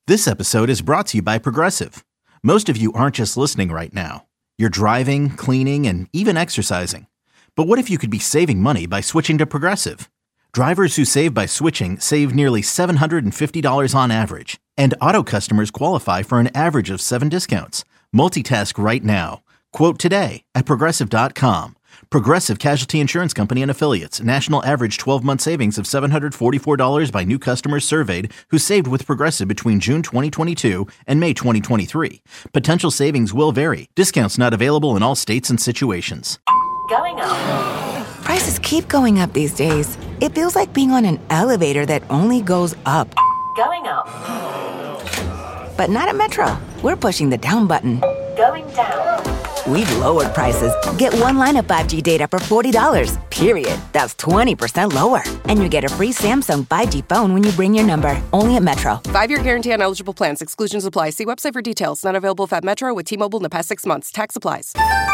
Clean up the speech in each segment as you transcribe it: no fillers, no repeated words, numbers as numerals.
This episode is brought to you by Progressive. Most of you aren't just listening right now. You're driving, cleaning, and even exercising. But what if you could be saving money by switching to Progressive? Drivers who save by switching save nearly $750 on average. And auto customers qualify for an average of 7 discounts. Multitask right now. Quote today at Progressive.com. Progressive Casualty Insurance Company and Affiliates. National average 12-month savings of $744 by new customers surveyed who saved with Progressive between June 2022 and May 2023. Potential savings will vary. Discounts not available in all states and situations. Going up. Prices keep going up these days. It feels like being on an elevator that only goes up. Going up. But not at Metro. We're pushing the down button. Going down. We've lowered prices. Get one line of 5G data for $40, period. That's 20% lower. And you get a free Samsung 5G phone when you bring your number. Only at Metro. 5-year guarantee on eligible plans. Exclusions apply. See website for details. Not available at Metro with T-Mobile in the past 6 months. Tax applies.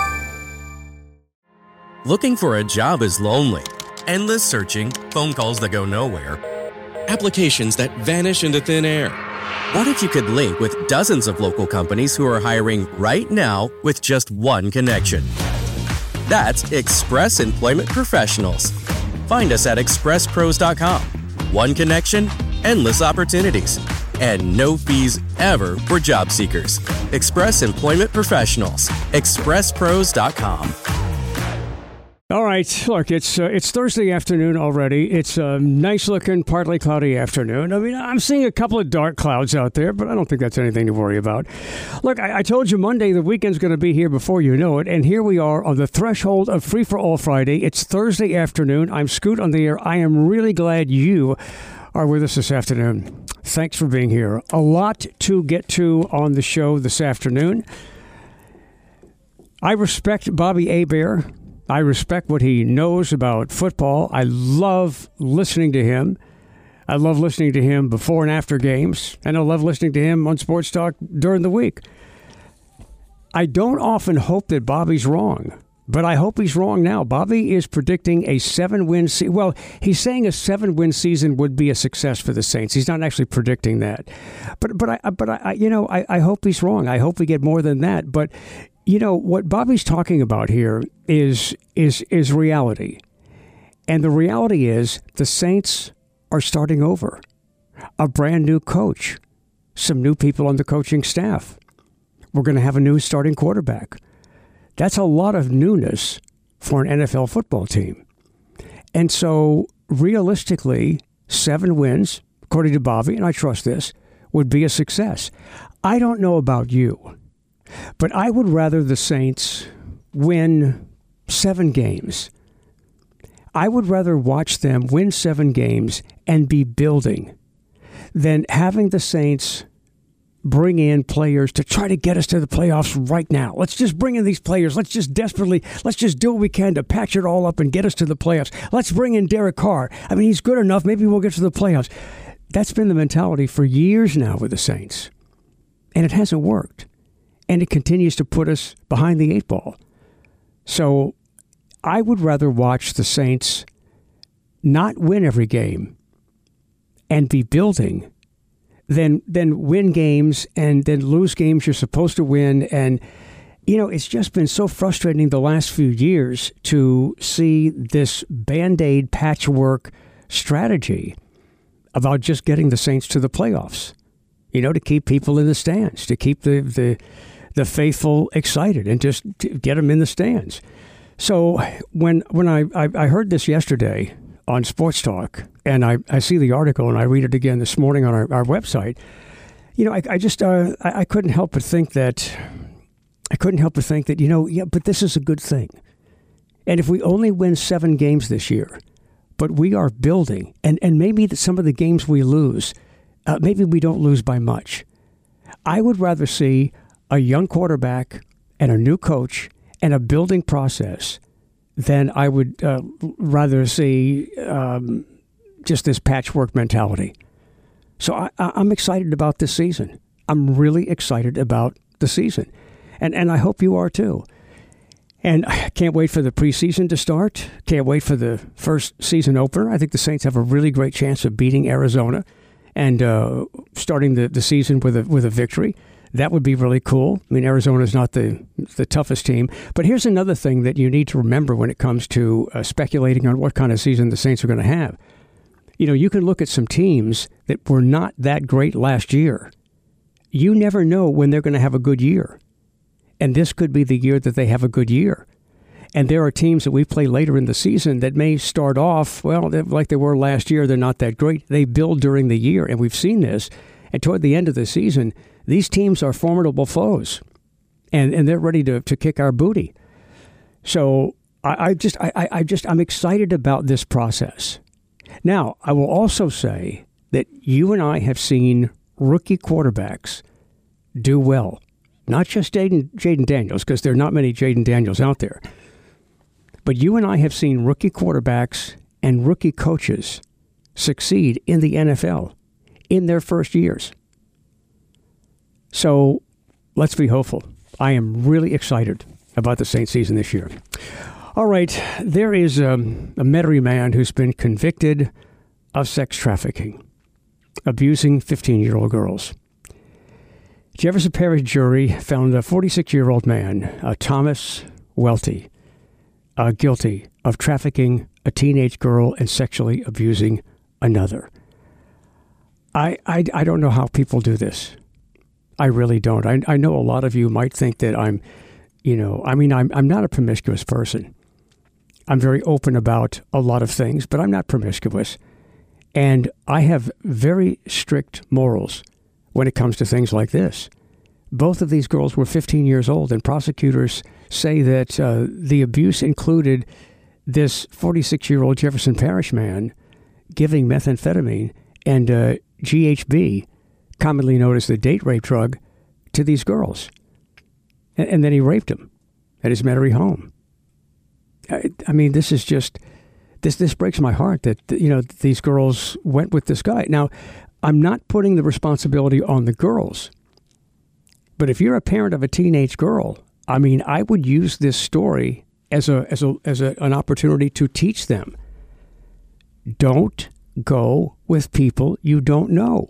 Looking for a job is lonely. Endless searching, phone calls that go nowhere, applications that vanish into thin air. What if you could link with dozens of local companies who are hiring right now with just one connection? That's Express Employment Professionals. Find us at expresspros.com. One connection, endless opportunities, and no fees ever for job seekers. Express Employment Professionals. expresspros.com. All right, look, it's Thursday afternoon already. It's a nice-looking, partly cloudy afternoon. I mean, I'm seeing a couple of dark clouds out there, but I don't think that's anything to worry about. Look, I told you Monday the weekend's going to be here before you know it, and here we are on the threshold of Free for All Friday. It's Thursday afternoon. I'm Scoot on the air. I am really glad you are with us this afternoon. Thanks for being here. A lot to get to on the show this afternoon. I respect Bobby Hebert. I respect what he knows about football. I love listening to him. I love listening to him before and after games, and I love listening to him on Sports Talk during the week. I don't often hope that Bobby's wrong, but I hope he's wrong now. Bobby is predicting a 7-win season. Well, he's saying a 7-win season would be a success for the Saints. He's not actually predicting that. But I hope he's wrong. I hope we get more than that. But you know, what Bobby's talking about here is reality. And the reality is the Saints are starting over. A brand new coach. Some new people on the coaching staff. We're going to have a new starting quarterback. That's a lot of newness for an NFL football team. And so, realistically, 7 wins, according to Bobby, and I trust this, would be a success. I don't know about you, but I would rather the Saints win 7 games. I would rather watch them win 7 games and be building than having the Saints bring in players to try to get us to the playoffs right now. Let's just bring in these players. Let's just do what we can to patch it all up and get us to the playoffs. Let's bring in Derek Carr. I mean, he's good enough. Maybe we'll get to the playoffs. That's been the mentality for years now with the Saints. And it hasn't worked. And it continues to put us behind the 8 ball. So I would rather watch the Saints not win every game and be building than win games and then lose games you're supposed to win. And, you know, it's just been so frustrating the last few years to see this Band-Aid patchwork strategy about just getting the Saints to the playoffs, you know, to keep people in the stands, to keep the faithful excited and just to get them in the stands. So when I heard this yesterday on Sports Talk, and I see the article and I read it again this morning on our website, you know, I couldn't help but think that, you know, yeah, but this is a good thing. And if we only win 7 games this year, but we are building, and maybe some of the games we lose, maybe we don't lose by much. I would rather see a young quarterback and a new coach and a building process than I would rather see just this patchwork mentality. So I'm excited about this season. I'm really excited about the season. And I hope you are too. And I can't wait for the preseason to start. Can't wait for the first season opener. I think the Saints have a really great chance of beating Arizona and starting the season with a victory. That would be really cool. I mean, Arizona's not the toughest team. But here's another thing that you need to remember when it comes to speculating on what kind of season the Saints are going to have. You know, you can look at some teams that were not that great last year. You never know when they're going to have a good year. And this could be the year that they have a good year. And there are teams that we play later in the season that may start off, well, like they were last year. They're not that great. They build during the year, and we've seen this. And toward the end of the season, these teams are formidable foes, and they're ready to kick our booty. So I'm excited about this process. Now, I will also say that you and I have seen rookie quarterbacks do well. Not just Jaden Daniels, because there are not many Jaden Daniels out there. But you and I have seen rookie quarterbacks and rookie coaches succeed in the NFL in their first years. So let's be hopeful. I am really excited about the Saints season this year. All right, there is a Metairie man who's been convicted of sex trafficking, abusing 15-year-old girls. Jefferson Parish jury found a 46-year-old man, Thomas Welty, guilty of trafficking a teenage girl and sexually abusing another. I don't know how people do this. I really don't. I know a lot of you might think that I'm not a promiscuous person. I'm very open about a lot of things, but I'm not promiscuous. And I have very strict morals when it comes to things like this. Both of these girls were 15 years old, and prosecutors say that the abuse included this 46-year-old Jefferson Parish man giving methamphetamine and GHB, commonly known as the date rape drug, to these girls. And then he raped them at his Metairie home. I mean, this is just, this breaks my heart that, these girls went with this guy. Now, I'm not putting the responsibility on the girls, but if you're a parent of a teenage girl, I mean, I would use this story as an opportunity to teach them. Don't go with people you don't know.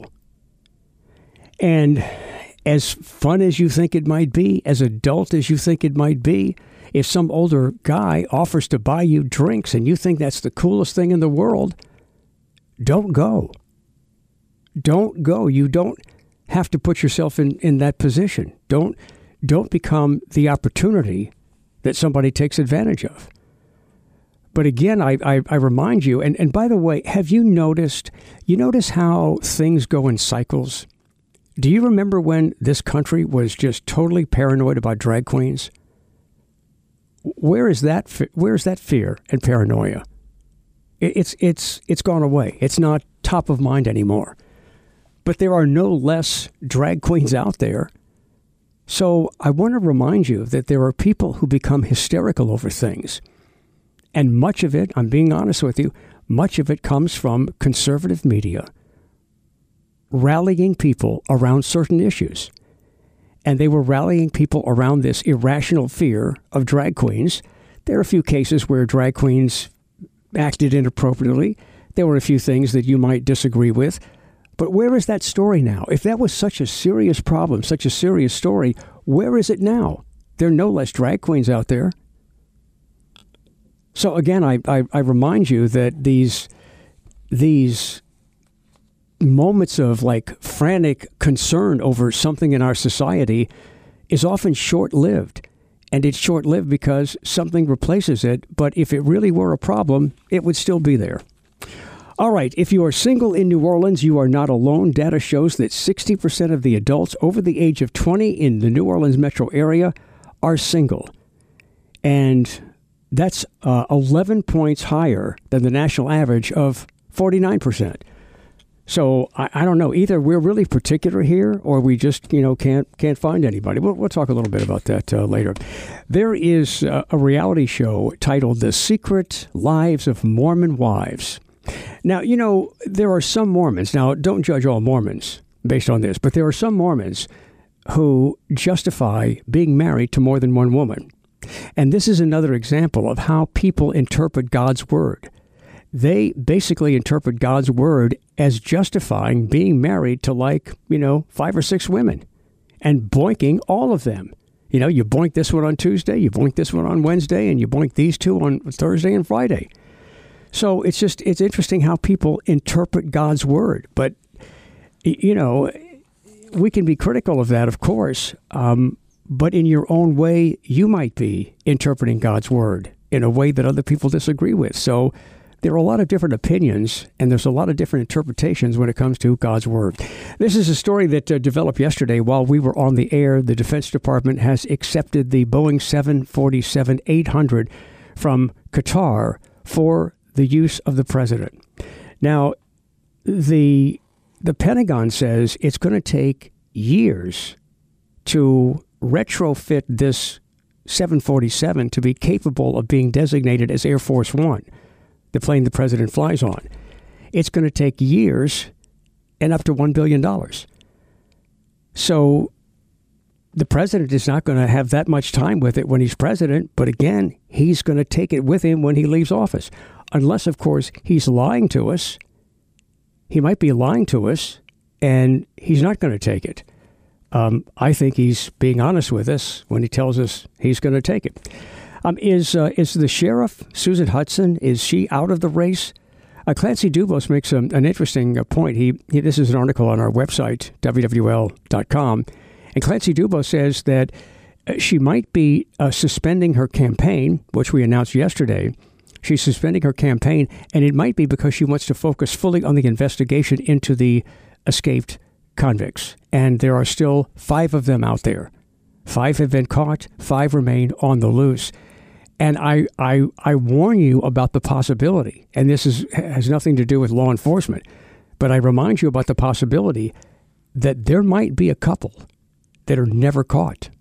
And as fun as you think it might be, as adult as you think it might be, if some older guy offers to buy you drinks and you think that's the coolest thing in the world, don't go. Don't go. You don't have to put yourself in that position. Don't become the opportunity that somebody takes advantage of. But again, I remind you, and by the way, have you notice how things go in cycles? Do you remember when this country was just totally paranoid about drag queens? Where is that fear and paranoia? It's gone away. It's not top of mind anymore. But there are no less drag queens out there. So I want to remind you that there are people who become hysterical over things. And much of it, I'm being honest with you, much of it comes from conservative media rallying people around certain issues. And they were rallying people around this irrational fear of drag queens. There are a few cases where drag queens acted inappropriately. There were a few things that you might disagree with. But where is that story now? If that was such a serious problem, such a serious story, where is it now? There are no less drag queens out there. So again, I remind you that these moments of like frantic concern over something in our society is often short-lived. And it's short-lived because something replaces it. But if it really were a problem, it would still be there. All right, if you are single in New Orleans, you are not alone. Data shows that 60% of the adults over the age of 20 in the New Orleans metro area are single. And that's 11 points higher than the national average of 49%. So I don't know. Either we're really particular here, or we just can't find anybody. We'll talk a little bit about that later. There is a reality show titled "The Secret Lives of Mormon Wives." Now, there are some Mormons. Now, don't judge all Mormons based on this, but there are some Mormons who justify being married to more than one woman. And this is another example of how people interpret God's word. they basically interpret God's word as justifying being married to 5 or 6 women and boinking all of them. You boink this one on Tuesday, you boink this one on Wednesday, and you boink these 2 on Thursday and Friday. So it's interesting how people interpret God's word. But, we can be critical of that, of course. But in your own way, you might be interpreting God's word in a way that other people disagree with. So there are a lot of different opinions, and there's a lot of different interpretations when it comes to God's word. This is a story that developed yesterday while we were on the air. The Defense Department has accepted the Boeing 747-800 from Qatar for the use of the president. Now, the Pentagon says it's going to take years to retrofit this 747 to be capable of being designated as Air Force One, the plane the president flies on. It's going to take years and up to $1 billion. So the president is not going to have that much time with it when he's president, but again, he's going to take it with him when he leaves office. Unless, of course, he's lying to us. He might be lying to us, and he's not going to take it. I think he's being honest with us when he tells us he's going to take it. Is the sheriff, Susan Hudson, is she out of the race? Clancy Dubose makes an interesting point. This is an article on our website, WWL.com. And Clancy Dubose says that she might be suspending her campaign, which we announced yesterday. She's suspending her campaign, and it might be because she wants to focus fully on the investigation into the escaped convicts. And there are still 5 of them out there. 5 have been caught, 5 remain on the loose. And I warn you about the possibility, and this has nothing to do with law enforcement, but I remind you about the possibility that there might be a couple that are never caught.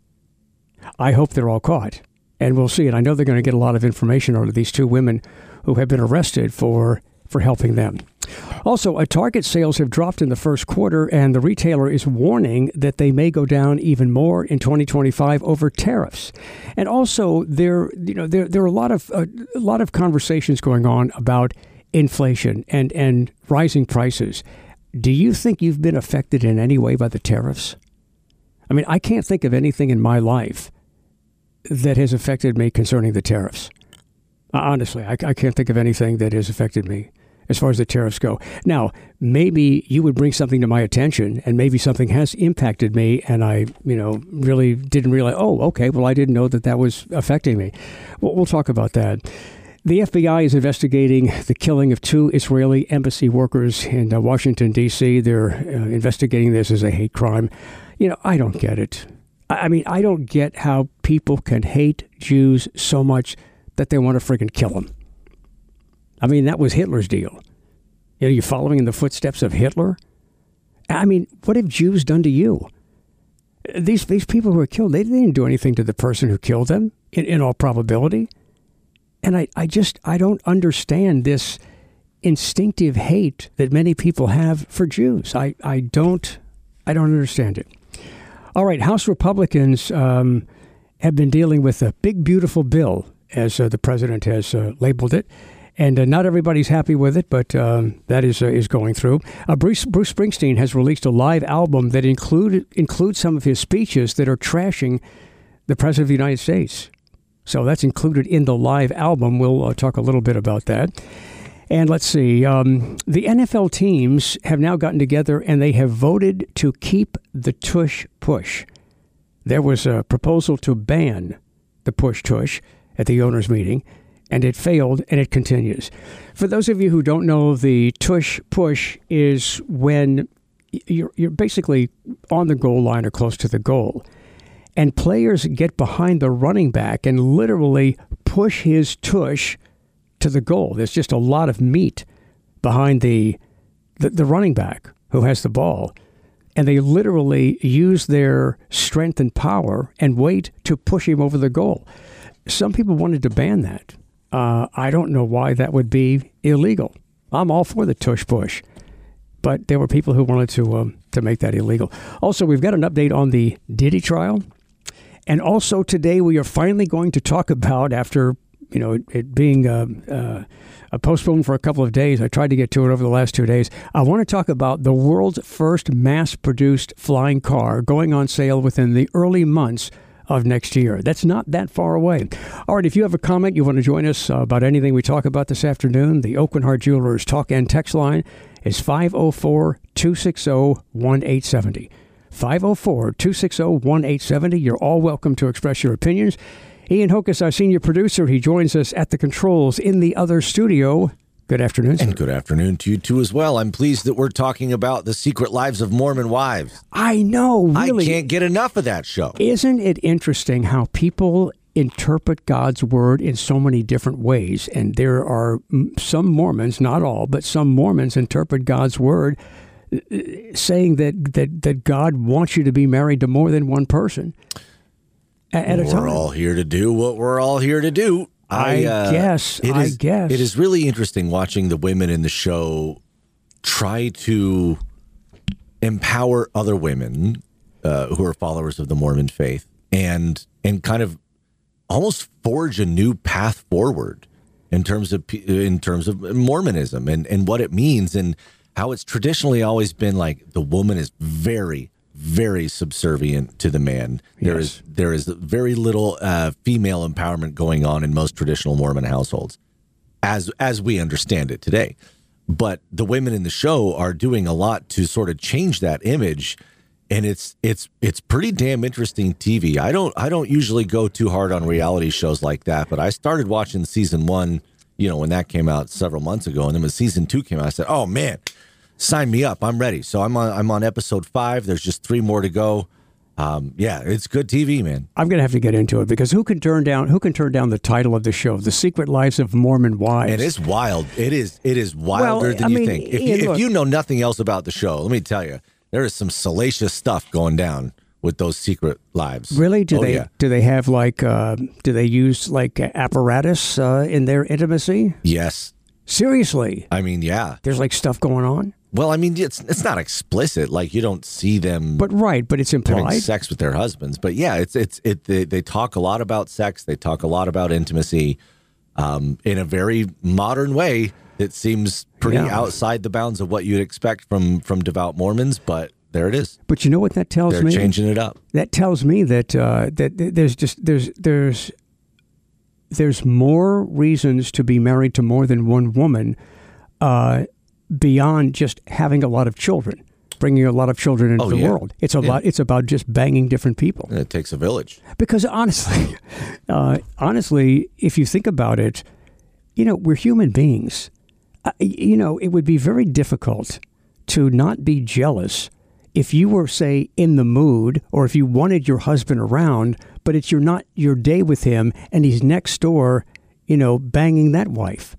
I hope they're all caught, and we'll see. And I know they're going to get a lot of information out of these 2 women who have been arrested for helping them. Also, Target sales have dropped in the first quarter, and the retailer is warning that they may go down even more in 2025 over tariffs. And also, there are a lot of conversations going on about inflation and rising prices. Do you think you've been affected in any way by the tariffs? I mean, I can't think of anything in my life that has affected me concerning the tariffs. Honestly, I can't think of anything that has affected me as far as the tariffs go. Now, maybe you would bring something to my attention, and maybe something has impacted me, and I, really didn't realize, I didn't know that was affecting me. We'll talk about that. The FBI is investigating the killing of 2 Israeli embassy workers in Washington, D.C. They're investigating this as a hate crime. I don't get it. I mean, I don't get how people can hate Jews so much that they want to friggin' kill them. I mean, that was Hitler's deal. You're following in the footsteps of Hitler? I mean, what have Jews done to you? These people who were killed, they didn't do anything to the person who killed them, in all probability. And I don't understand this instinctive hate that many people have for Jews. I don't understand it. All right, House Republicans have been dealing with a big, beautiful bill, as the president has labeled it. And not everybody's happy with it, but that is going through. Bruce Springsteen has released a live album that includes some of his speeches that are trashing the President of the United States. So that's included in the live album. We'll talk a little bit about that. And let's see. The NFL teams have now gotten together, and they have voted to keep the tush push. There was a proposal to ban the push tush at the owners' meeting, and it failed, and it continues. For those of you who don't know, the tush push is when you're basically on the goal line or close to the goal, and players get behind the running back and literally push his tush to the goal. There's just a lot of meat behind the running back who has the ball, and they literally use their strength and power and weight to push him over the goal. Some people wanted to ban that. I don't know why that would be illegal. I'm all for the tush push, but there were people who wanted to make that illegal. Also, we've got an update on the Diddy trial. And also today we are finally going to talk about, after it being postponed for a couple of days. I tried to get to it over the last 2 days. I want to talk about the world's first mass-produced flying car going on sale within the early months of next year. That's not that far away. All right, if you have a comment, you want to join us about anything we talk about this afternoon, the Oakland Heart Jewelers talk and text line is 504-260-1870. 504-260-1870. You're all welcome to express your opinions. Ian Hocus, our senior producer, he joins us at the controls in the other studio. Good afternoon, sir. And good afternoon to you, too, as well. I'm pleased that we're talking about the secret lives of Mormon wives. I know, really. I can't get enough of that show. Isn't it interesting how people interpret God's word in so many different ways? And there are some Mormons, not all, but some Mormons interpret God's word saying that God wants you to be married to more than one person at a time. We're all here to do what we're all here to do. I guess. It is really interesting watching the women in the show try to empower other women who are followers of the Mormon faith and kind of almost forge a new path forward in terms of Mormonism and what it means and how it's traditionally always been like the woman is very, very subservient to the man. Yes. There is very little female empowerment going on in most traditional Mormon households, as we understand it today. But the women in the show are doing a lot to sort of change that image, and it's pretty damn interesting TV. I don't usually go too hard on reality shows like that, but I started watching season 1, when that came out several months ago, and then when season 2 came out, I said, "Oh man, sign me up! I'm ready." So I'm on episode 5. There's just 3 more to go. It's good TV, man. I'm going to have to get into it because who can turn down the title of the show, The Secret Lives of Mormon Wives? It is wild. It is wilder than you think. If you know nothing else about the show, let me tell you, there is some salacious stuff going down with those secret lives. Really? Do they have do they use apparatus in their intimacy? Yes. Seriously? I mean, yeah. There's stuff going on? Well, I mean, it's not explicit. You don't see them. But it's implied. Having sex with their husbands. But yeah, they talk a lot about sex. They talk a lot about intimacy in a very modern way that seems pretty outside the bounds of what you'd expect from devout Mormons. But there it is. But you know what that tells me? They're changing it up. That tells me that there's more reasons to be married to more than one woman beyond just having a lot of children, bringing a lot of children into the world. It's lot. It's about just banging different people. And it takes a village. Because honestly, if you think about it, we're human beings. It would be very difficult to not be jealous if you were, say, in the mood, or if you wanted your husband around, but it's not your day with him, and he's next door, banging that wife.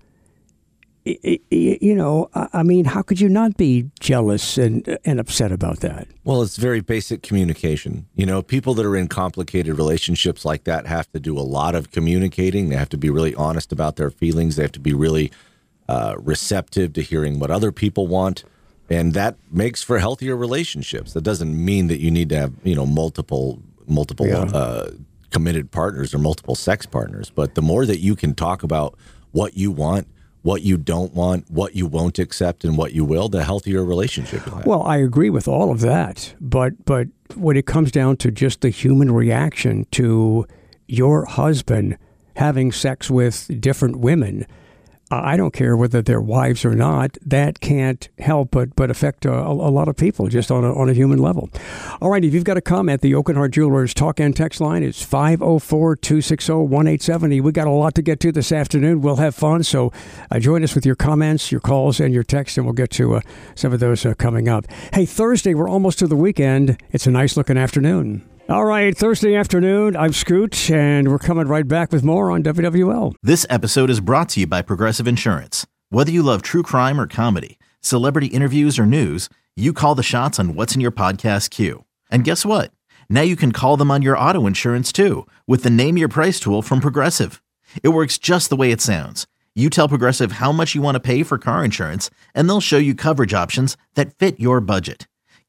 I mean, how could you not be jealous and upset about that? Well, it's very basic communication. People that are in complicated relationships like that have to do a lot of communicating. They have to be really honest about their feelings. They have to be really receptive to hearing what other people want. And that makes for healthier relationships. That doesn't mean that you need to have, multiple committed partners or multiple sex partners. But the more that you can talk about what you want, what you don't want, what you won't accept, and what you will, the healthier relationship you'll have. Well, I agree with all of that. But when it comes down to just the human reaction to your husband having sex with different women, I don't care whether they're wives or not. That can't help but affect a lot of people just on a human level. All right, if you've got a comment, the Oakland Heart Jewelers talk and text line is 504-260-1870. We got a lot to get to this afternoon. We'll have fun, so join us with your comments, your calls, and your texts, and we'll get to some of those coming up. Hey, Thursday, we're almost to the weekend. It's a nice-looking afternoon. All right, Thursday afternoon, I'm Scoot, and we're coming right back with more on WWL. This episode is brought to you by Progressive Insurance. Whether you love true crime or comedy, celebrity interviews or news, you call the shots on what's in your podcast queue. And guess what? Now you can call them on your auto insurance too with the Name Your Price tool from Progressive. It works just the way it sounds. You tell Progressive how much you want to pay for car insurance, and they'll show you coverage options that fit your budget.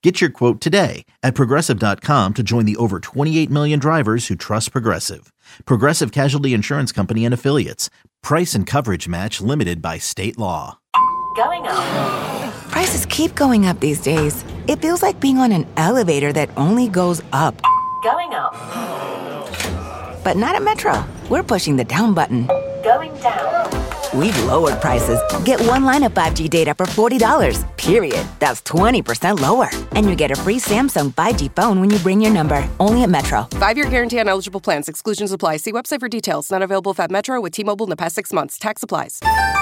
Get your quote today at Progressive.com to join the over 28 million drivers who trust Progressive. Progressive Casualty Insurance Company and Affiliates. Price and coverage match limited by state law. Going up. Prices keep going up these days. It feels like being on an elevator that only goes up. Going up. But not at Metro. We're pushing the down button. Going down. We've lowered prices. Get one line of 5G data for $40, period. That's 20% lower. And you get a free Samsung 5G phone when you bring your number. Only at Metro. 5-year guarantee on eligible plans. Exclusions apply. See website for details. Not available if at Metro with T-Mobile in the past 6 months. Tax applies.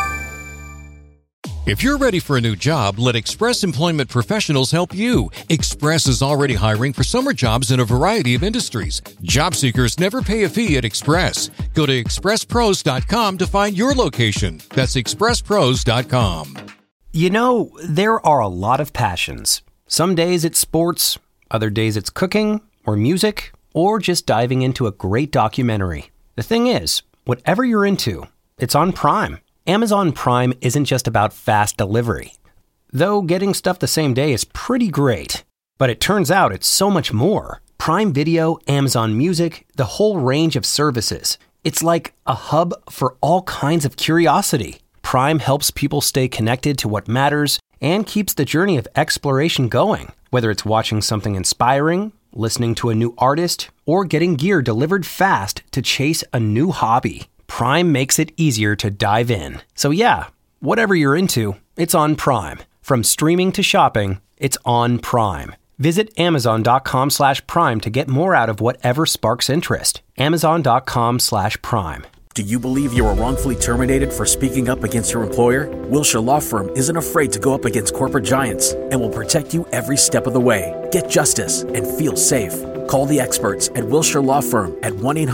If you're ready for a new job, let Express Employment Professionals help you. Express is already hiring for summer jobs in a variety of industries. Job seekers never pay a fee at Express. Go to expresspros.com to find your location. That's expresspros.com. You know, there are a lot of passions. Some days it's sports, other days it's cooking or music, or just diving into a great documentary. The thing is, whatever you're into, it's on Prime. Amazon Prime isn't just about fast delivery. Though getting stuff the same day is pretty great. But it turns out it's so much more. Prime Video, Amazon Music, the whole range of services. It's like a hub for all kinds of curiosity. Prime helps people stay connected to what matters and keeps the journey of exploration going. Whether it's watching something inspiring, listening to a new artist, or getting gear delivered fast to chase a new hobby. Prime makes it easier to dive in. So yeah, whatever you're into, it's on Prime. From streaming to shopping, it's on Prime. Visit Amazon.com/Prime to get more out of whatever sparks interest. Amazon.com/Prime. Do you believe you were wrongfully terminated for speaking up against your employer? Wilshire Law Firm isn't afraid to go up against corporate giants and will protect you every step of the way. Get justice and feel safe. Call the experts at Wilshire Law Firm at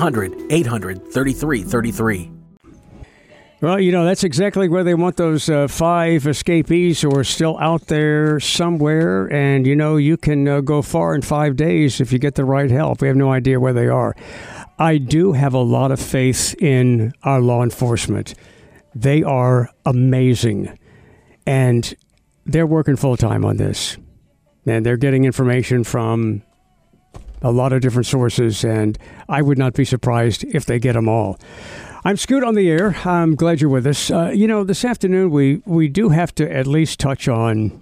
1-800-800-3333. Well, you know, that's exactly where they want those 5 escapees who are still out there somewhere. And, you know, you can go far in 5 days if you get the right help. We have no idea where they are. I do have a lot of faith in our law enforcement. They are amazing. And they're working full time on this. And they're getting information from a lot of different sources, and I would not be surprised if they get them all. I'm Scoot on the air. I'm glad you're with us. You know, this afternoon we do have to at least touch on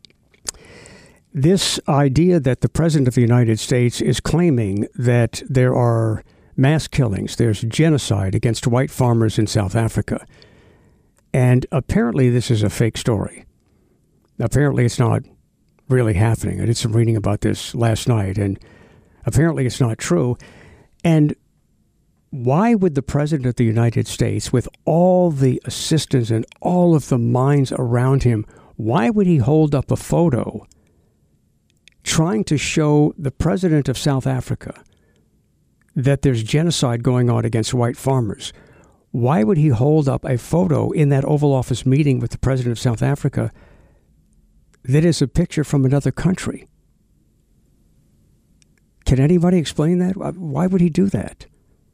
this idea that the President of the United States is claiming that there are mass killings, there's genocide against white farmers in South Africa. And apparently this is a fake story. Apparently it's not really happening. I did some reading about this last night, and apparently it's not true. And why would the President of the United States, with all the assistants and all of the minds around him, why would he hold up a photo trying to show the President of South Africa that there's genocide going on against white farmers? Why would he hold up a photo in that Oval Office meeting with the President of South Africa that is a picture from another country? Can anybody explain that? Why would he do that?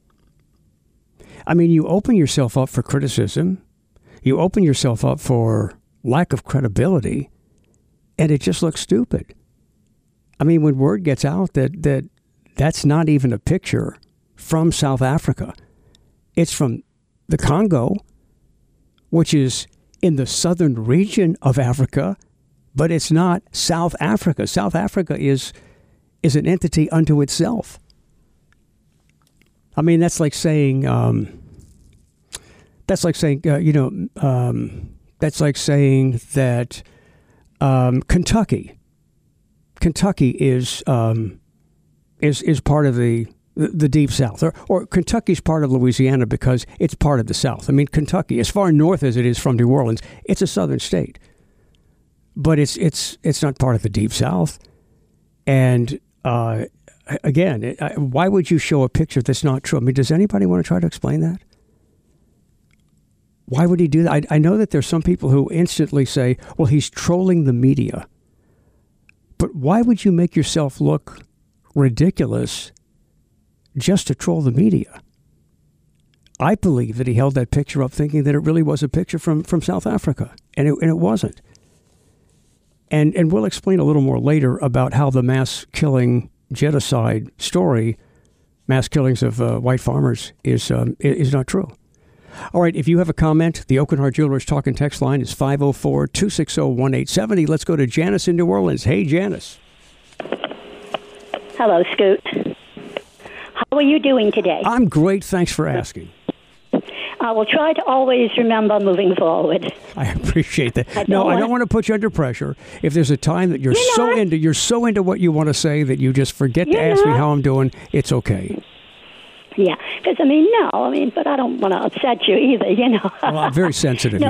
I mean, you open yourself up for criticism. You open yourself up for lack of credibility, and it just looks stupid. I mean, when word gets out that's not even a picture from South Africa. It's from the Congo, which is in the southern region of Africa, but it's not South Africa. South Africa is an entity unto itself. I mean, that's like saying that Kentucky is part of the Deep South, or Kentucky's part of Louisiana because it's part of the South. I mean, Kentucky, as far north as it is from New Orleans, it's a southern state, but it's not part of the Deep South. And again, why would you show a picture that's not true? I mean, does anybody want to try to explain that? Why would he do that? I know that there's some people who instantly say, well, he's trolling the media. But why would you make yourself look ridiculous just to troll the media? I believe that he held that picture up thinking that it really was a picture from South Africa, and it wasn't. And we'll explain a little more later about how the mass killing genocide story, mass killings of white farmers, is not true. All right, if you have a comment, the Oak and Heart Jewelers talk and text line is 504-260-1870. Let's go to Janice in New Orleans. Hey, Janice. Hello, Scoot. How are you doing today? I'm great. Thanks for asking. I will try to always remember moving forward. I appreciate that. I don't want to put you under pressure. If there's a time that you're so into what you want to say that you just forget to ask me how I'm doing, it's okay. Yeah, because but I don't want to upset you either, Well, I'm very sensitive,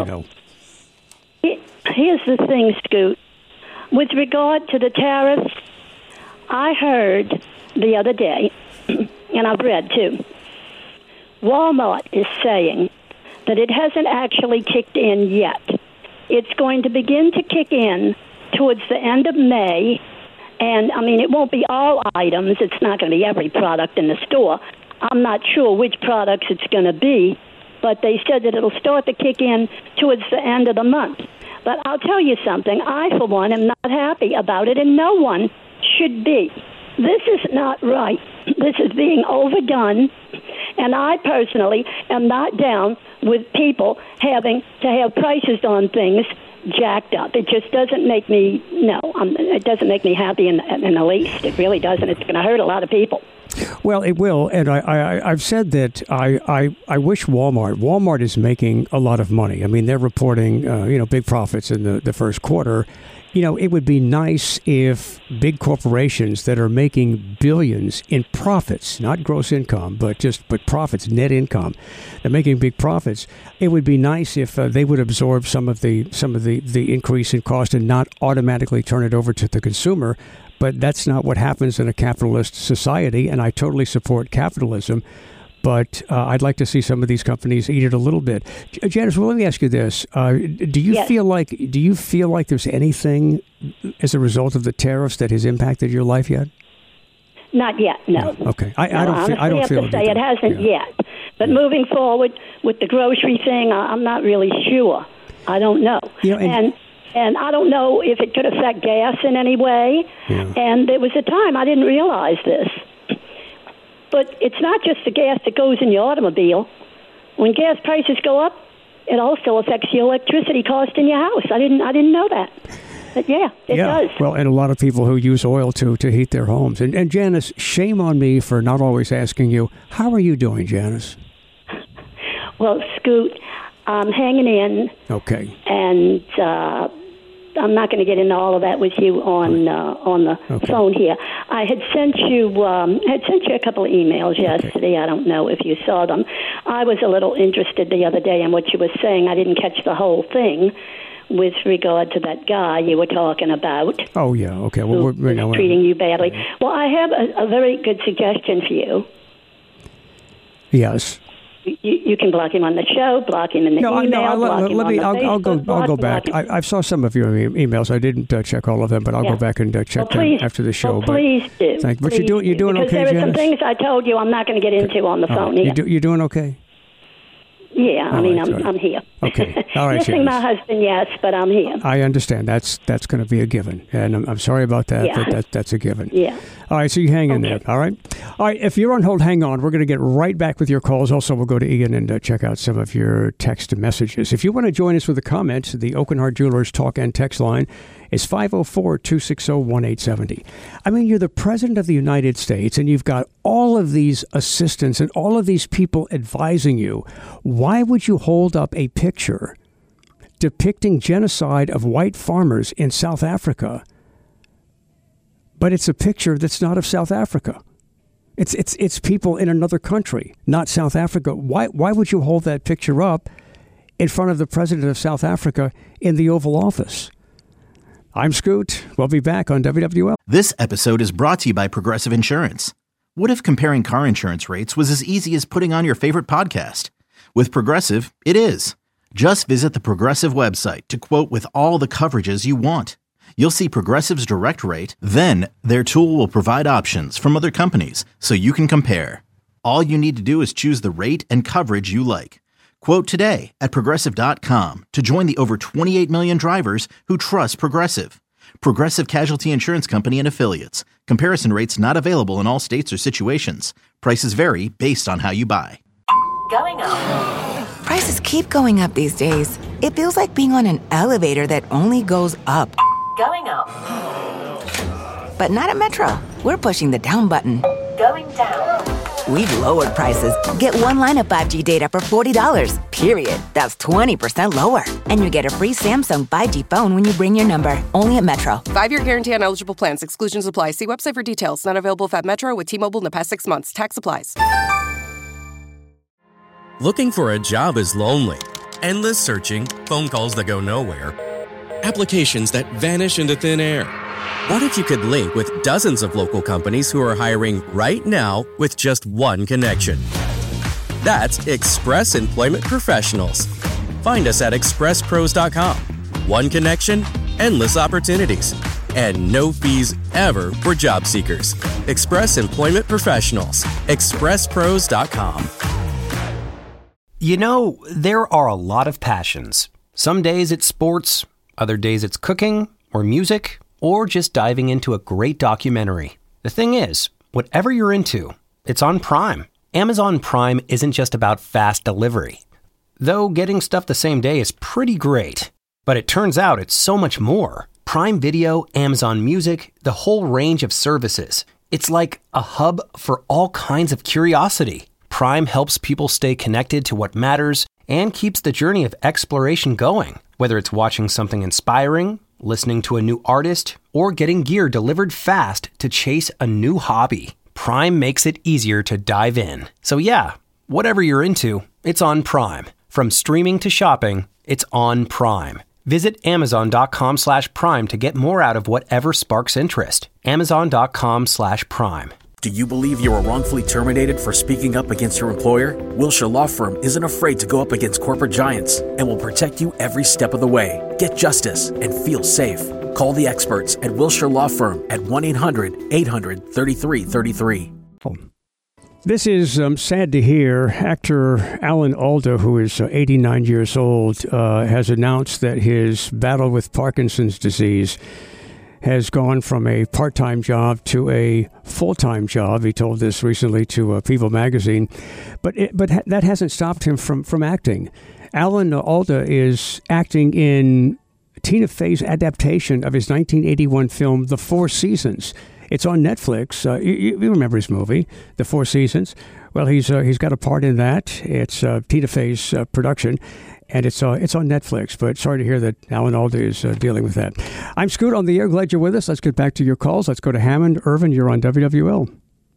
Here's the thing, Scoot. With regard to the tariffs, I heard the other day, and I've read too, Walmart is saying that it hasn't actually kicked in yet. It's going to begin to kick in towards the end of May, and it won't be all items. It's not going to be every product in the store. I'm not sure which products it's going to be, but they said that it'll start to kick in towards the end of the month. But I'll tell you something. I, for one, am not happy about it, and no one should be. This is not right. This is being overdone, and I personally am not down with people having to have prices on things jacked up. It just doesn't make me, it doesn't make me happy in the least. It really doesn't. It's going to hurt a lot of people. Well, it will, and I've said that I wish Walmart is making a lot of money. They're reporting big profits in the first quarter. It would be nice if big corporations that are making billions in profits, not gross income, but profits, net income, they're making big profits. It would be nice if they would absorb some of the increase in cost and not automatically turn it over to the consumer. But that's not what happens in a capitalist society, and I totally support capitalism. But I'd like to see some of these companies eat it a little bit. Janice, well, let me ask you this: Do you feel like there's anything as a result of the tariffs that has impacted your life yet? Not yet, no. Okay, I don't feel it. It hasn't yet. But moving forward with the grocery thing, I'm not really sure. I don't know. And I don't know if it could affect gas in any way. Yeah. And there was a time I didn't realize this. But it's not just the gas that goes in your automobile. When gas prices go up, it also affects the electricity cost in your house. I didn't know that. But it does. Well, and a lot of people who use oil to heat their homes. And Janice, shame on me for not always asking you, how are you doing, Janice? Well, Scoot, I'm hanging in. Okay. And I'm not going to get into all of that with you on the phone here. I had sent you a couple of emails yesterday. I don't know if you saw them. I was a little interested the other day in what you were saying. I didn't catch the whole thing with regard to that guy you were talking about. Oh, yeah. Okay. Well, we're treating you badly. Well, I have a very good suggestion for you. Yes. You can block him on the show, block him in the email, block him on the Facebook. I'll go back. I saw some of your emails. I didn't check all of them, but I'll go back and check them after the show. Please do. But you're doing okay, Janice? Because there are some things I told you I'm not going to get into on the phone here. You're doing okay? Yeah, I'm here. Okay, all right. Missing my husband, yes, but I'm here. I understand. That's going to be a given, and I'm sorry about that. Yeah. But that's a given. Yeah. All right, so you hang in there. All right. If you're on hold, hang on. We're going to get right back with your calls. Also, we'll go to Ian and check out some of your text messages. If you want to join us with a comment, the Oak and Heart Jewelers talk and text line is 504-260-1870. You're the President of the United States, and you've got all of these assistants and all of these people advising you. Why would you hold up a picture depicting genocide of white farmers in South Africa, but it's a picture that's not of South Africa? It's people in another country, not South Africa. Why would you hold that picture up in front of the President of South Africa in the Oval Office? I'm Scoot. We'll be back on WWL. This episode is brought to you by Progressive Insurance. What if comparing car insurance rates was as easy as putting on your favorite podcast? With Progressive, it is. Just visit the Progressive website to quote with all the coverages you want. You'll see Progressive's direct rate, then their tool will provide options from other companies so you can compare. All you need to do is choose the rate and coverage you like. Quote today at Progressive.com to join the over 28 million drivers who trust Progressive. Progressive Casualty Insurance Company and Affiliates. Comparison rates not available in all states or situations. Prices vary based on how you buy. Going up. Prices keep going up these days. It feels like being on an elevator that only goes up. Going up. But not at Metro. We're pushing the down button. Going down. We've lowered prices. Get one line of 5G data for $40, period. That's 20% lower. And you get a free Samsung 5G phone when you bring your number. Only at Metro. 5-year guarantee on eligible plans. Exclusions apply. See website for details. Not available if at Metro with T-Mobile in the past 6 months. Tax applies. Looking for a job is lonely. Endless searching, phone calls that go nowhere, applications that vanish into thin air. What if you could link with dozens of local companies who are hiring right now with just one connection? That's Express Employment Professionals. Find us at expresspros.com. One connection, endless opportunities, and no fees ever for job seekers. Express Employment Professionals. expresspros.com. You know, there are a lot of passions. Some days it's sports, other days it's cooking or music, or just diving into a great documentary. The thing is, whatever you're into, it's on Prime. Amazon Prime isn't just about fast delivery. Though getting stuff the same day is pretty great. But it turns out it's so much more. Prime Video, Amazon Music, the whole range of services. It's like a hub for all kinds of curiosity. Prime helps people stay connected to what matters and keeps the journey of exploration going. Whether it's watching something inspiring, listening to a new artist, or getting gear delivered fast to chase a new hobby, Prime makes it easier to dive in. So yeah, whatever you're into, it's on Prime. From streaming to shopping, it's on Prime. Visit Amazon.com/Prime to get more out of whatever sparks interest. Amazon.com/Prime. Do you believe you were wrongfully terminated for speaking up against your employer? Wilshire Law Firm isn't afraid to go up against corporate giants and will protect you every step of the way. Get justice and feel safe. Call the experts at Wilshire Law Firm at 1-800-800-3333. This is sad to hear. Actor Alan Alda, who is 89 years old, has announced that his battle with Parkinson's disease has gone from a part-time job to a full-time job. He told this recently to People magazine. But that hasn't stopped him from acting. Alan Alda is acting in Tina Fey's adaptation of his 1981 film, The Four Seasons. It's on Netflix. You remember his movie, The Four Seasons? Well, he's got a part in that. It's Tina Fey's production. And it's on Netflix, but sorry to hear that Alan Alda is dealing with that. I'm Scoot on the air. Glad you're with us. Let's get back to your calls. Let's go to Hammond. Irvin, you're on WWL.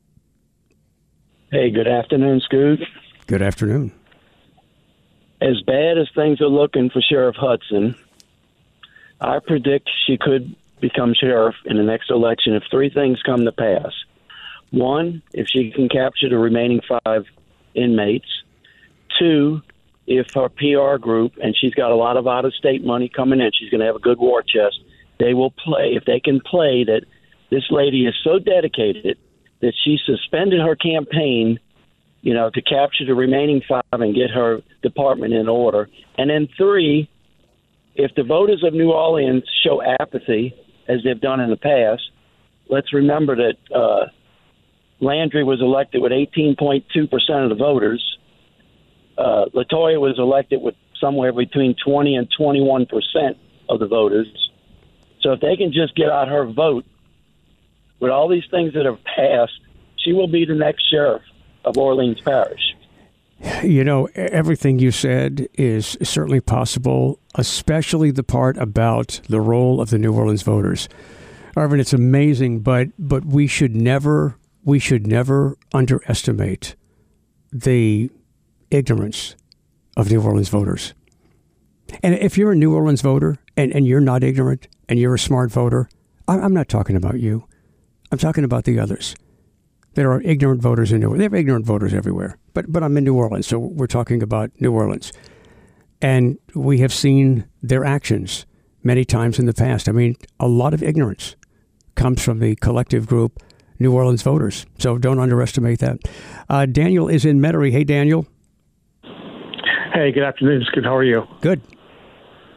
Hey, good afternoon, Scoot. Good afternoon. As bad as things are looking for Sheriff Hudson, I predict she could become sheriff in the next election if three things come to pass. One, if she can capture the remaining 5 inmates. 2, if her PR group, and she's got a lot of out-of-state money coming in, she's going to have a good war chest, they will play, if they can play that this lady is so dedicated that she suspended her campaign, to capture the remaining 5 and get her department in order. And then 3, if the voters of New Orleans show apathy, as they've done in the past, let's remember that Landry was elected with 18.2% of the voters. LaToya was elected with somewhere between 20 and 21% of the voters. So if they can just get out her vote, with all these things that have passed, she will be the next sheriff of Orleans Parish. Everything you said is certainly possible, especially the part about the role of the New Orleans voters. Irvin, it's amazing, but we should never underestimate the ignorance of New Orleans voters. And if you're a New Orleans voter and you're not ignorant and you're a smart voter, I'm not talking about you. I'm talking about the others. There are ignorant voters in New Orleans. There are ignorant voters everywhere. But I'm in New Orleans, so we're talking about New Orleans. And we have seen their actions many times in the past. I mean, a lot of ignorance comes from the collective group New Orleans voters. So don't underestimate that. Daniel is in Metairie. Hey, Daniel. Hey, good afternoon, Scoot. How are you? Good.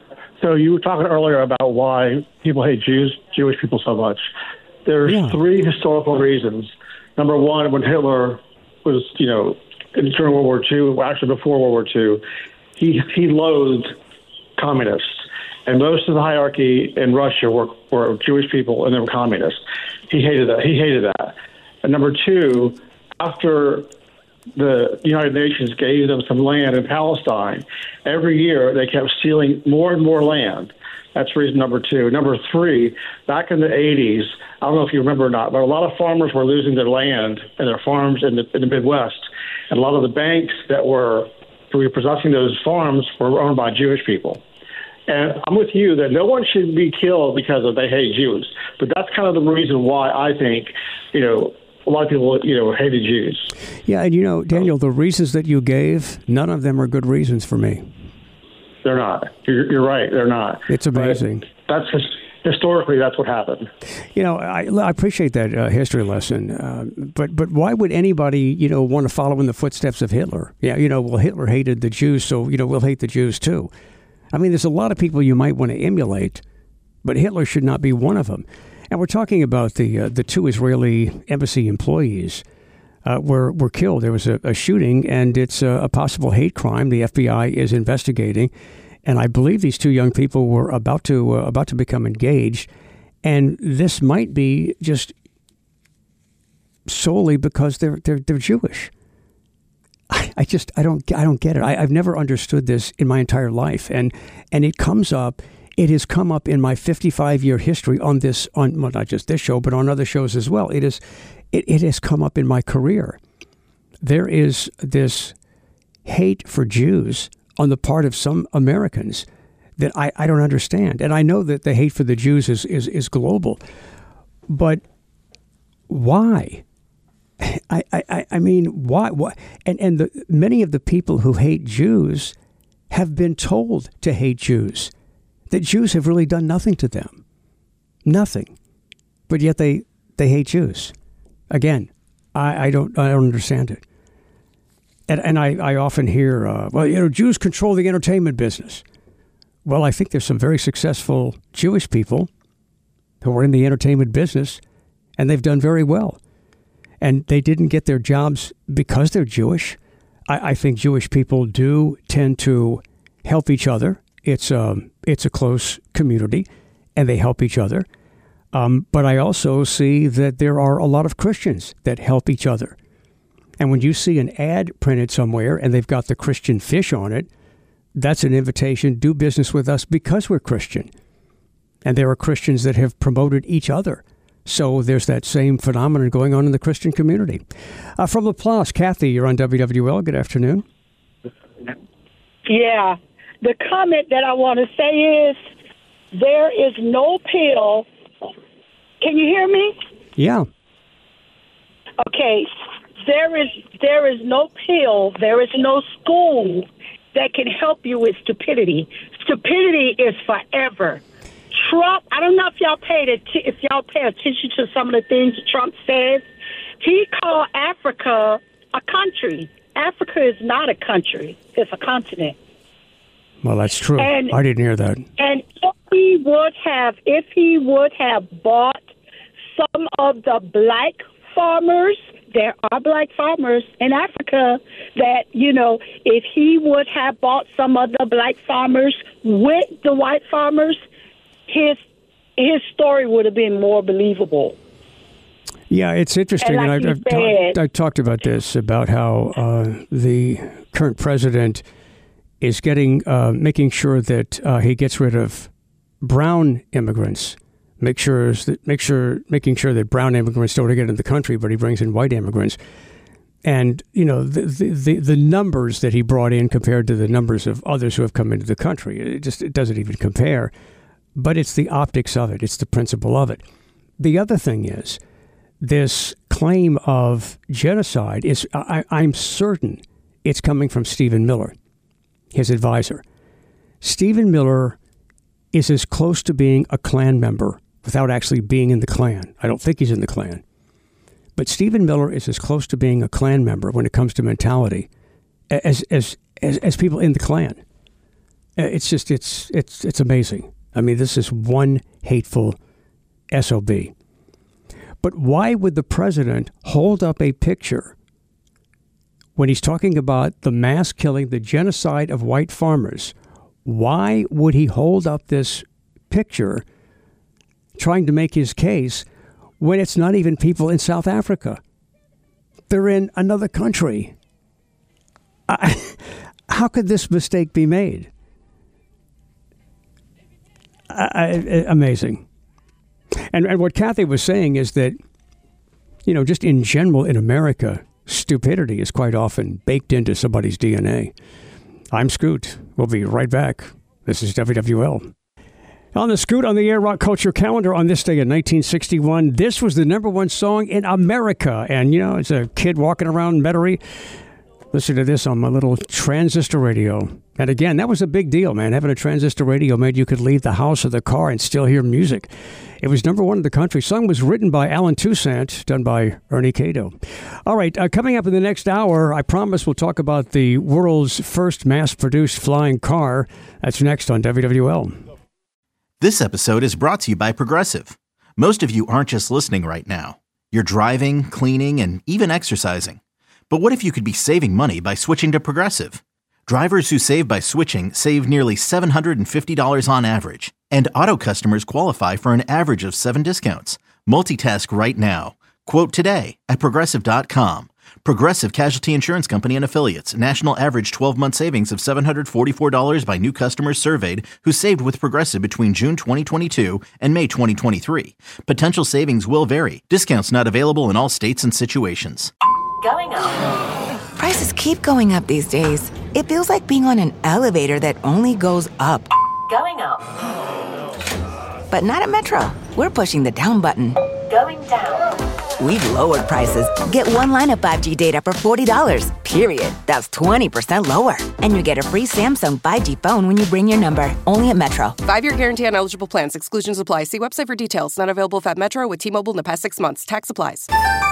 So you were talking earlier about why people hate Jewish people so much. There's three historical reasons. Number one, when Hitler was, during World War II, actually before World War II, he loathed communists. And most of the hierarchy in Russia were Jewish people, and they were communists. He hated that. And number two, after the United Nations gave them some land in Palestine, every year they kept stealing more and more land. That's reason number two. Number three, back in the 80s, I don't know if you remember or not, but a lot of farmers were losing their land and their farms in the Midwest. And a lot of the banks that were repossessing those farms were owned by Jewish people. And I'm with you that no one should be killed because they hate Jews. But that's kind of the reason why I think, a lot of people, hated Jews. Yeah, and Daniel, the reasons that you gave, none of them are good reasons for me. They're not. You're right. They're not. It's amazing. But historically, that's what happened. I appreciate that history lesson. But why would anybody, want to follow in the footsteps of Hitler? Yeah, well, Hitler hated the Jews, so, we'll hate the Jews too. I mean, there's a lot of people you might want to emulate, but Hitler should not be one of them. And we're talking about the two Israeli embassy employees were killed. There was a shooting, and it's a possible hate crime. The FBI is investigating, and I believe these two young people were about to become engaged. And this might be just solely because they're Jewish. I don't get it. I've never understood this in my entire life, and it comes up. It has come up in my 55-year history on not just this show, but on other shows as well. It has come up in my career. There is this hate for Jews on the part of some Americans that I don't understand, and I know that the hate for the Jews is global, but why? I mean, why? And many of the people who hate Jews have been told to hate Jews. That Jews have really done nothing to them. Nothing. But yet they hate Jews. Again, I don't understand it. And I often hear, Jews control the entertainment business. Well, I think there's some very successful Jewish people who are in the entertainment business, and they've done very well. And they didn't get their jobs because they're Jewish. I think Jewish people do tend to help each other. It's a close community, and they help each other. But I also see that there are a lot of Christians that help each other. And when you see an ad printed somewhere and they've got the Christian fish on it, that's an invitation, do business with us because we're Christian. And there are Christians that have promoted each other. So there's that same phenomenon going on in the Christian community. From LaPlace, Kathy, you're on WWL. Good afternoon. Yeah. The comment that I want to say is there is no pill. Can you hear me? Yeah. Okay. There is no pill. There is no school that can help you with stupidity. Stupidity is forever. Trump, I don't know if y'all pay attention to some of the things Trump says. He called Africa a country. Africa is not a country. It's a continent. Well, that's true. And, I didn't hear that. And if he would have bought some of the black farmers, there are black farmers in Africa that, if he would have bought some of the black farmers with the white farmers, his story would have been more believable. Yeah, it's interesting, and I've talked about this, about how the current president is making sure that he gets rid of brown immigrants, making sure that brown immigrants don't get into the country, but he brings in white immigrants. And, the numbers that he brought in compared to the numbers of others who have come into the country, it doesn't even compare. But it's the optics of it. It's the principle of it. The other thing is, this claim of genocide is, I'm certain it's coming from Stephen Miller, his advisor. Stephen Miller is as close to being a Klan member without actually being in the Klan. I don't think he's in the Klan. But Stephen Miller is as close to being a Klan member when it comes to mentality as people in the Klan. It's amazing. I mean, this is one hateful SOB. But why would the president hold up a picture when he's talking about the mass killing, the genocide of white farmers? Why would he hold up this picture trying to make his case when it's not even people in South Africa? They're in another country. How could this mistake be made? Amazing. And what Kathy was saying is that, just in general in America, stupidity is quite often baked into somebody's DNA. I'm Scoot. We'll be right back. This is WWL. On the Scoot on the Air Rock Culture Calendar on this day in 1961, this was the #1 song in America. And, it's a kid walking around Metairie. Listen to this on my little transistor radio. And again, that was a big deal, man. Having a transistor radio made you could leave the house or the car and still hear music. It was #1 in the country. The song was written by Alan Toussaint, done by Ernie Cato. All right, coming up in the next hour, I promise we'll talk about the world's first mass-produced flying car. That's next on WWL. This episode is brought to you by Progressive. Most of you aren't just listening right now. You're driving, cleaning, and even exercising. But what if you could be saving money by switching to Progressive? Drivers who save by switching save nearly $750 on average. And auto customers qualify for an average of 7 discounts. Multitask right now. Quote today at Progressive.com. Progressive Casualty Insurance Company and Affiliates. National average 12-month savings of $744 by new customers surveyed who saved with Progressive between June 2022 and May 2023. Potential savings will vary. Discounts not available in all states and situations. Going up. Prices keep going up these days. It feels like being on an elevator that only goes up. Going up. But not at Metro. We're pushing the down button. Going down. We've lowered prices. Get one line of 5G data for $40, period. That's 20% lower. And you get a free Samsung 5G phone when you bring your number. Only at Metro. 5-year guarantee on eligible plans. Exclusions apply. See website for details. Not available at Metro with T-Mobile in the past 6 months. Tax applies.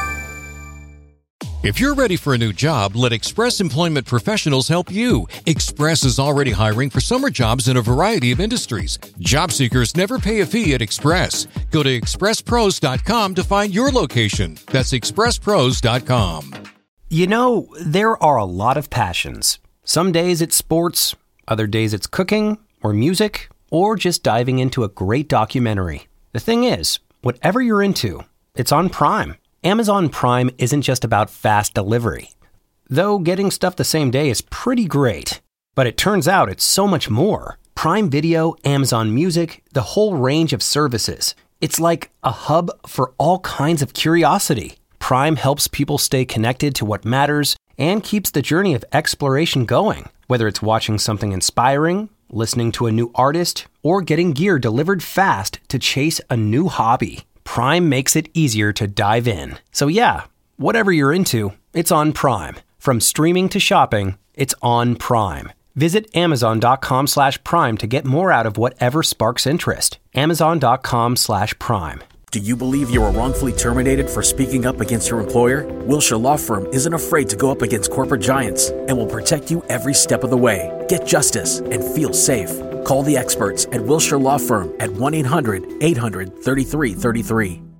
If you're ready for a new job, let Express Employment Professionals help you. Express is already hiring for summer jobs in a variety of industries. Job seekers never pay a fee at Express. Go to expresspros.com to find your location. That's expresspros.com. There are a lot of passions. Some days it's sports, other days it's cooking, or music, or just diving into a great documentary. The thing is, whatever you're into, it's on Prime. Amazon Prime isn't just about fast delivery. Though getting stuff the same day is pretty great. But it turns out it's so much more. Prime Video, Amazon Music, the whole range of services. It's like a hub for all kinds of curiosity. Prime helps people stay connected to what matters and keeps the journey of exploration going. Whether it's watching something inspiring, listening to a new artist, or getting gear delivered fast to chase a new hobby. Prime makes it easier to dive in. So yeah, whatever you're into, it's on Prime. From streaming to shopping, it's on Prime. Visit Amazon.com/Prime to get more out of whatever sparks interest. Amazon.com/Prime. Do you believe you were wrongfully terminated for speaking up against your employer? Wilshire Law Firm isn't afraid to go up against corporate giants and will protect you every step of the way. Get justice and feel safe. Call the experts at Wilshire Law Firm at 1-800-800-3333.